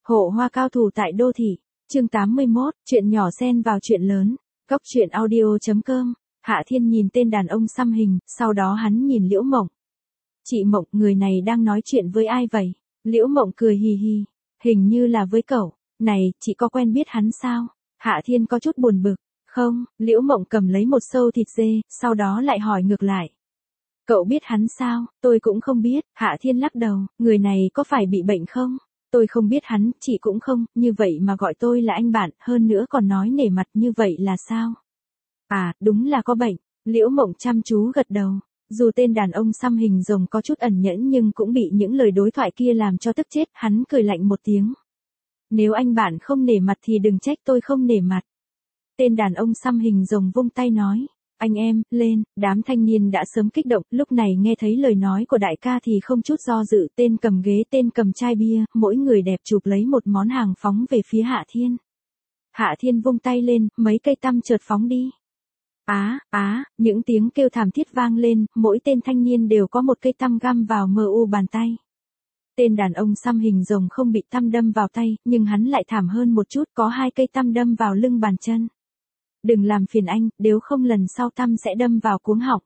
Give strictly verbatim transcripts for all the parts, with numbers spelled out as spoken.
Hộ hoa cao thủ tại đô thị. Chương tám mươi mốt, chuyện nhỏ xen vào chuyện lớn. Góc truyện audio chấm com. Hạ Thiên nhìn tên đàn ông xăm hình, sau đó hắn nhìn Liễu Mộng. Chị Mộng, người này đang nói chuyện với ai vậy? Liễu Mộng cười hì hì. Hình như là với cậu. Này, chị có quen biết hắn sao? Hạ Thiên có chút buồn bực. Không, Liễu Mộng cầm lấy một xâu thịt dê, sau đó lại hỏi ngược lại. Cậu biết hắn sao? Tôi cũng không biết. Hạ Thiên lắc đầu, người này có phải bị bệnh không? Tôi không biết hắn, chị cũng không, như vậy mà gọi tôi là anh bạn, hơn nữa còn nói nể mặt như vậy là sao? À, đúng là có bệnh. Liễu Mộng chăm chú gật đầu. Dù tên đàn ông xăm hình rồng có chút ẩn nhẫn nhưng cũng bị những lời đối thoại kia làm cho tức chết, hắn cười lạnh một tiếng. Nếu anh bạn không nể mặt thì đừng trách tôi không nể mặt. Tên đàn ông xăm hình rồng vung tay nói. Anh em, lên, đám thanh niên đã sớm kích động, lúc này nghe thấy lời nói của đại ca thì không chút do dự, tên cầm ghế, tên cầm chai bia, mỗi người đẹp chụp lấy một món hàng phóng về phía Hạ Thiên. Hạ Thiên vung tay lên, mấy cây tăm chợt phóng đi. Á, á, những tiếng kêu thảm thiết vang lên, mỗi tên thanh niên đều có một cây tăm găm vào mờ u bàn tay. Tên đàn ông xăm hình rồng không bị tăm đâm vào tay, nhưng hắn lại thảm hơn một chút, có hai cây tăm đâm vào lưng bàn chân. Đừng làm phiền anh, nếu không lần sau tăm sẽ đâm vào cuống họng.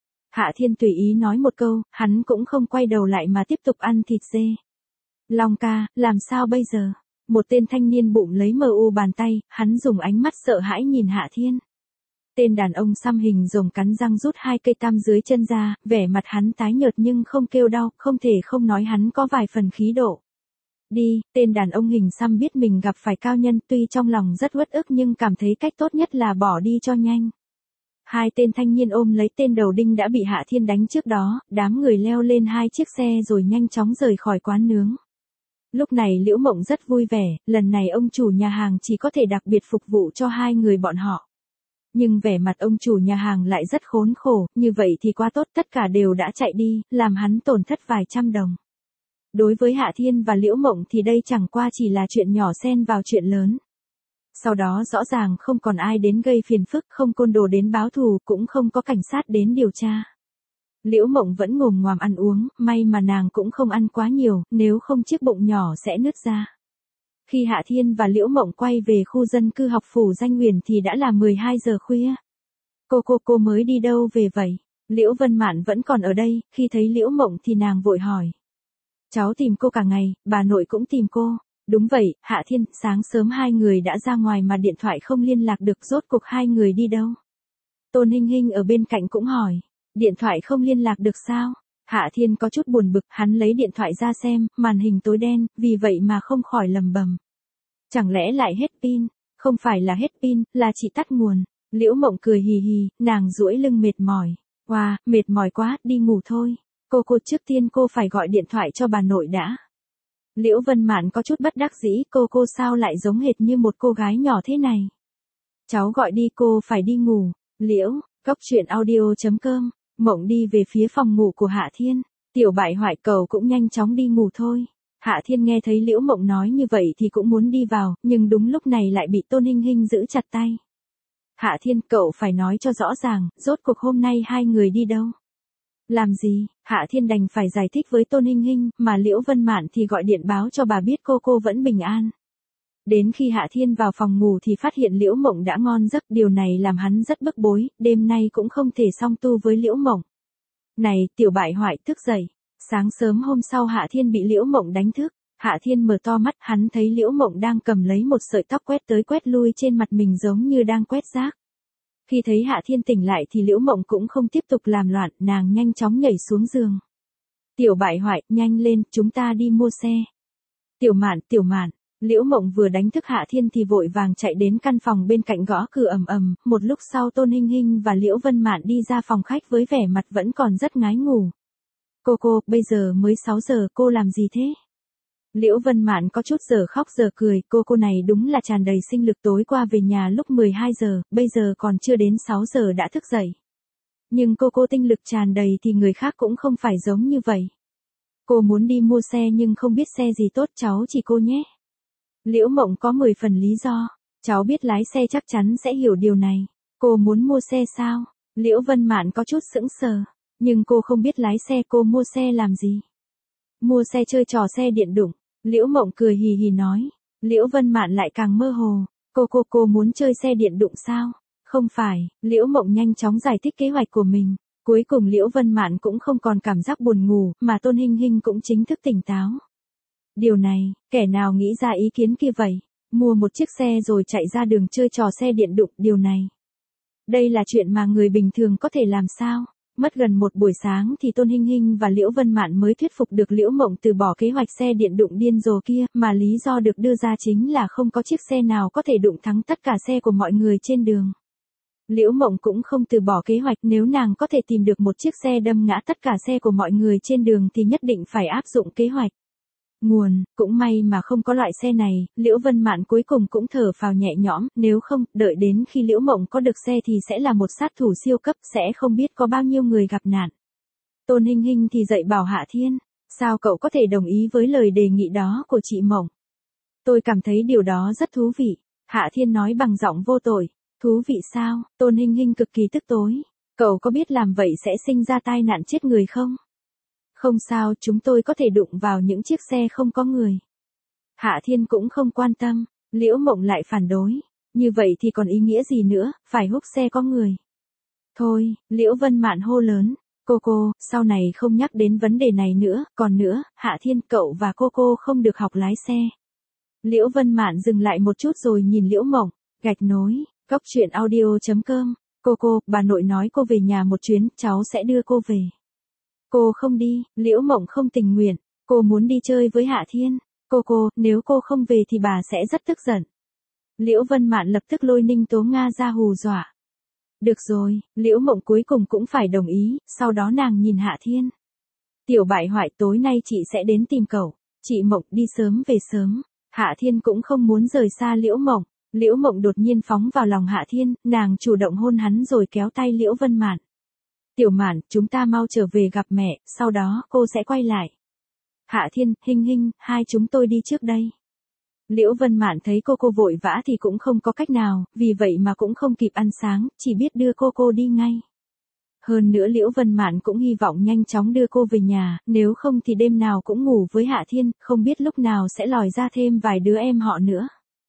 Hạ Thiên tùy ý nói một câu, hắn cũng không quay đầu lại mà tiếp tục ăn thịt dê. Long ca, làm sao bây giờ? Một tên thanh niên bụng lấy mờ u bàn tay, hắn dùng ánh mắt sợ hãi nhìn Hạ Thiên. Tên đàn ông xăm hình rồng cắn răng rút hai cây tăm dưới chân ra, vẻ mặt hắn tái nhợt nhưng không kêu đau, không thể không nói hắn có vài phần khí độ. Đi, tên đàn ông hình xăm biết mình gặp phải cao nhân, tuy trong lòng rất uất ức nhưng cảm thấy cách tốt nhất là bỏ đi cho nhanh. Hai tên thanh niên ôm lấy tên đầu đinh đã bị Hạ Thiên đánh trước đó, đám người leo lên hai chiếc xe rồi nhanh chóng rời khỏi quán nướng. Lúc này Liễu Mộng rất vui vẻ, lần này ông chủ nhà hàng chỉ có thể đặc biệt phục vụ cho hai người bọn họ. Nhưng vẻ mặt ông chủ nhà hàng lại rất khốn khổ, như vậy thì quá tốt, tất cả đều đã chạy đi, làm hắn tổn thất vài trăm đồng. Đối với Hạ Thiên và Liễu Mộng thì đây chẳng qua chỉ là chuyện nhỏ xen vào chuyện lớn. Sau đó rõ ràng không còn ai đến gây phiền phức, không côn đồ đến báo thù, cũng không có cảnh sát đến điều tra. Liễu Mộng vẫn ngồm ngoàm ăn uống, may mà nàng cũng không ăn quá nhiều, nếu không chiếc bụng nhỏ sẽ nứt ra. Khi Hạ Thiên và Liễu Mộng quay về khu dân cư học phủ Danh Huyền thì đã là mười hai giờ khuya. Cô cô cô mới đi đâu về vậy? Liễu Vân Mạn vẫn còn ở đây, khi thấy Liễu Mộng thì nàng vội hỏi. Cháu tìm cô cả ngày, bà nội cũng tìm cô. Đúng vậy, Hạ Thiên, sáng sớm hai người đã ra ngoài mà điện thoại không liên lạc được, rốt cuộc hai người đi đâu? Tôn Hinh Hinh ở bên cạnh cũng hỏi. Điện thoại không liên lạc được sao? Hạ Thiên có chút buồn bực, hắn lấy điện thoại ra xem, màn hình tối đen, vì vậy mà không khỏi lầm bầm. Chẳng lẽ lại hết pin? Không phải là hết pin, là chỉ tắt nguồn. Liễu Mộng cười hì hì, nàng duỗi lưng mệt mỏi. Wow, mệt mỏi quá, đi ngủ thôi. Cô cô trước tiên cô phải gọi điện thoại cho bà nội đã. Liễu Vân Mạn có chút bất đắc dĩ, cô cô sao lại giống hệt như một cô gái nhỏ thế này? Cháu gọi đi, cô phải đi ngủ. Liễu, góc truyện audio chấm com. Mộng đi về phía phòng ngủ của Hạ Thiên. Tiểu bại hoại, cầu cũng nhanh chóng đi ngủ thôi. Hạ Thiên nghe thấy Liễu Mộng nói như vậy thì cũng muốn đi vào, nhưng đúng lúc này lại bị Tôn Hinh Hinh giữ chặt tay. Hạ Thiên, cậu phải nói cho rõ ràng, rốt cuộc hôm nay hai người đi đâu? Làm gì? Hạ Thiên đành phải giải thích với Tôn Hinh Hinh, mà Liễu Vân Mạn thì gọi điện báo cho bà biết cô cô vẫn bình an. Đến khi Hạ Thiên vào phòng ngủ thì phát hiện Liễu Mộng đã ngon giấc, điều này làm hắn rất bức bối, đêm nay cũng không thể song tu với Liễu Mộng. Này, tiểu bại hoại, thức dậy. Sáng sớm hôm sau Hạ Thiên bị Liễu Mộng đánh thức. Hạ Thiên mở to mắt, hắn thấy Liễu Mộng đang cầm lấy một sợi tóc quét tới quét lui trên mặt mình giống như đang quét rác. Khi thấy Hạ Thiên tỉnh lại thì Liễu Mộng cũng không tiếp tục làm loạn, nàng nhanh chóng nhảy xuống giường. Tiểu bại hoại, nhanh lên, chúng ta đi mua xe. Tiểu Mạn, Tiểu Mạn. Liễu Mộng vừa đánh thức Hạ Thiên thì vội vàng chạy đến căn phòng bên cạnh gõ cửa ầm ầm, một lúc sau Tôn Hinh Hinh và Liễu Vân Mạn đi ra phòng khách với vẻ mặt vẫn còn rất ngái ngủ. Cô cô, bây giờ mới sáu giờ, cô làm gì thế? Liễu Vân Mạn có chút giờ khóc giờ cười, cô cô này đúng là tràn đầy sinh lực, tối qua về nhà lúc mười hai giờ, bây giờ còn chưa đến sáu giờ đã thức dậy. Nhưng cô cô tinh lực tràn đầy thì người khác cũng không phải giống như vậy. Cô muốn đi mua xe nhưng không biết xe gì tốt, cháu chỉ cô nhé. Liễu Mộng có mười phần lý do, cháu biết lái xe chắc chắn sẽ hiểu điều này. Cô muốn mua xe sao? Liễu Vân Mạn có chút sững sờ, nhưng cô không biết lái xe, cô mua xe làm gì? Mua xe chơi trò xe điện đụng. Liễu Mộng cười hì hì nói. Liễu Vân Mạn lại càng mơ hồ. Cô cô cô muốn chơi xe điện đụng sao? Không phải, Liễu Mộng nhanh chóng giải thích kế hoạch của mình. Cuối cùng Liễu Vân Mạn cũng không còn cảm giác buồn ngủ, mà Tôn Hinh Hinh cũng chính thức tỉnh táo. Điều này, kẻ nào nghĩ ra ý kiến kia vậy? Mua một chiếc xe rồi chạy ra đường chơi trò xe điện đụng, điều này. Đây là chuyện mà người bình thường có thể làm sao? Mất gần một buổi sáng thì Tôn Hinh Hinh và Liễu Vân Mạn mới thuyết phục được Liễu Mộng từ bỏ kế hoạch xe điện đụng điên rồ kia, mà lý do được đưa ra chính là không có chiếc xe nào có thể đụng thắng tất cả xe của mọi người trên đường. Liễu Mộng cũng không từ bỏ kế hoạch, nếu nàng có thể tìm được một chiếc xe đâm ngã tất cả xe của mọi người trên đường thì nhất định phải áp dụng kế hoạch. Nguồn, cũng may mà không có loại xe này, Liễu Vân Mạn cuối cùng cũng thở phào nhẹ nhõm, nếu không, đợi đến khi Liễu Mộng có được xe thì sẽ là một sát thủ siêu cấp, sẽ không biết có bao nhiêu người gặp nạn. Tôn Hinh Hinh thì dạy bảo Hạ Thiên, sao cậu có thể đồng ý với lời đề nghị đó của chị Mộng? Tôi cảm thấy điều đó rất thú vị, Hạ Thiên nói bằng giọng vô tội. Thú vị sao? Tôn Hinh Hinh cực kỳ tức tối. Cậu có biết làm vậy sẽ sinh ra tai nạn chết người không? Không sao, chúng tôi có thể đụng vào những chiếc xe không có người. Hạ Thiên cũng không quan tâm, Liễu Mộng lại phản đối. Như vậy thì còn ý nghĩa gì nữa, phải húc xe có người. Thôi, Liễu Vân Mạn hô lớn. Cô cô, sau này không nhắc đến vấn đề này nữa, còn nữa, Hạ Thiên cậu và cô cô không được học lái xe. Liễu Vân Mạn dừng lại một chút rồi nhìn Liễu Mộng, gạch nối. Cốc truyện audio chấm com. Cô cô, bà nội nói cô về nhà một chuyến, cháu sẽ đưa cô về. Cô không đi, Liễu Mộng không tình nguyện, cô muốn đi chơi với Hạ Thiên. Cô cô, nếu cô không về thì bà sẽ rất tức giận. Liễu Vân Mạn lập tức lôi Ninh Tố Nga ra hù dọa. Được rồi, Liễu Mộng cuối cùng cũng phải đồng ý, sau đó nàng nhìn Hạ Thiên. Tiểu bại hoại, tối nay chị sẽ đến tìm cậu. Chị Mộng đi sớm về sớm. Hạ Thiên cũng không muốn rời xa Liễu Mộng. Liễu Mộng đột nhiên phóng vào lòng Hạ Thiên, nàng chủ động hôn hắn rồi kéo tay Liễu Vân Mạn. Tiểu Mạn, chúng ta mau trở về gặp mẹ, sau đó cô sẽ quay lại. Hạ Thiên, Hinh Hinh, hai chúng tôi đi trước đây. Liễu Vân Mạn thấy cô cô vội vã thì cũng không có cách nào, vì vậy mà cũng không kịp ăn sáng, chỉ biết đưa cô cô đi ngay. Hơn nữa Liễu Vân Mạn cũng hy vọng nhanh chóng đưa cô về nhà, nếu không thì đêm nào cũng ngủ với Hạ Thiên, không biết lúc nào sẽ lòi ra thêm vài đứa em họ nữa.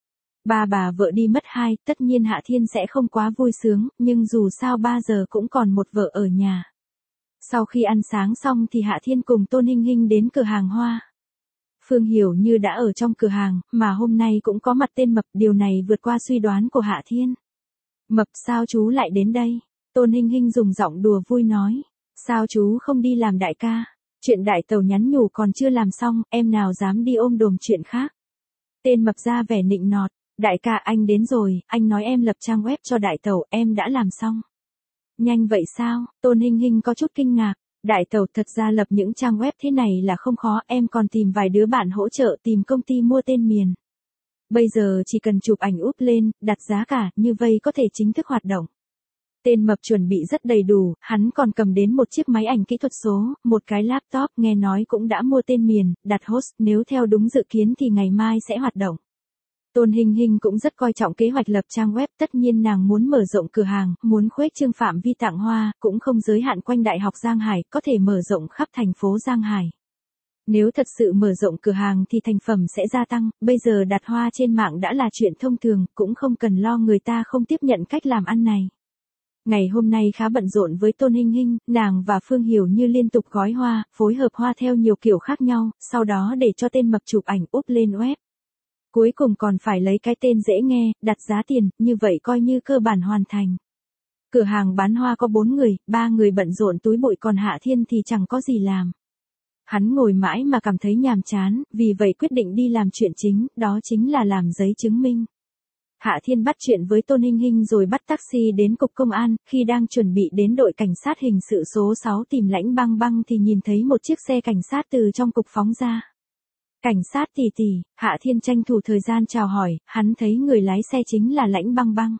Ba bà vợ đi mất hai, tất nhiên Hạ Thiên sẽ không quá vui sướng, nhưng dù sao ba giờ cũng còn một vợ ở nhà. Sau khi ăn sáng xong thì Hạ Thiên cùng Tôn Hinh Hinh đến cửa hàng hoa. Phương Hiểu Như đã ở trong cửa hàng, mà hôm nay cũng có mặt tên Mập, điều này vượt qua suy đoán của Hạ Thiên. Mập, sao chú lại đến đây? Tôn Hinh Hinh dùng giọng đùa vui nói. Sao chú không đi làm đại ca? Chuyện đại tàu nhắn nhủ còn chưa làm xong, em nào dám đi ôm đồm chuyện khác. Tên Mập ra vẻ nịnh nọt. Đại ca, anh đến rồi, anh nói em lập trang web cho đại tàu, em đã làm xong. Nhanh vậy sao? Tôn Hinh Hinh có chút kinh ngạc. Đại tàu, thật ra lập những trang web thế này là không khó, em còn tìm vài đứa bạn hỗ trợ tìm công ty mua tên miền. Bây giờ chỉ cần chụp ảnh úp lên, đặt giá cả, như vậy có thể chính thức hoạt động. Tên Mập chuẩn bị rất đầy đủ, hắn còn cầm đến một chiếc máy ảnh kỹ thuật số, một cái laptop, nghe nói cũng đã mua tên miền, đặt host, nếu theo đúng dự kiến thì ngày mai sẽ hoạt động. Tôn Hinh Hinh cũng rất coi trọng kế hoạch lập trang web, tất nhiên nàng muốn mở rộng cửa hàng, muốn khuếch trương phạm vi tặng hoa, cũng không giới hạn quanh Đại học Giang Hải, có thể mở rộng khắp thành phố Giang Hải. Nếu thật sự mở rộng cửa hàng thì thành phẩm sẽ gia tăng, bây giờ đặt hoa trên mạng đã là chuyện thông thường, cũng không cần lo người ta không tiếp nhận cách làm ăn này. Ngày hôm nay khá bận rộn với Tôn Hinh Hinh, nàng và Phương Hiểu Như liên tục gói hoa, phối hợp hoa theo nhiều kiểu khác nhau, sau đó để cho tên Mập chụp ảnh úp lên web. Cuối cùng còn phải lấy cái tên dễ nghe, đặt giá tiền, như vậy coi như cơ bản hoàn thành. Cửa hàng bán hoa có bốn người, ba người bận rộn túi bụi, còn Hạ Thiên thì chẳng có gì làm. Hắn ngồi mãi mà cảm thấy nhàm chán, vì vậy quyết định đi làm chuyện chính, đó chính là làm giấy chứng minh. Hạ Thiên bắt chuyện với Tôn Hinh Hinh rồi bắt taxi đến cục công an, khi đang chuẩn bị đến đội cảnh sát hình sự số sáu tìm Lãnh Băng Băng thì nhìn thấy một chiếc xe cảnh sát từ trong cục phóng ra. Cảnh sát tỷ tỷ, Hạ Thiên tranh thủ thời gian chào hỏi, hắn thấy người lái xe chính là Lãnh Băng Băng.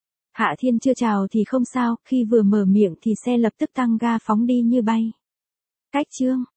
Hạ Thiên chưa chào thì không sao, khi vừa mở miệng thì xe lập tức tăng ga phóng đi như bay. Cách chương,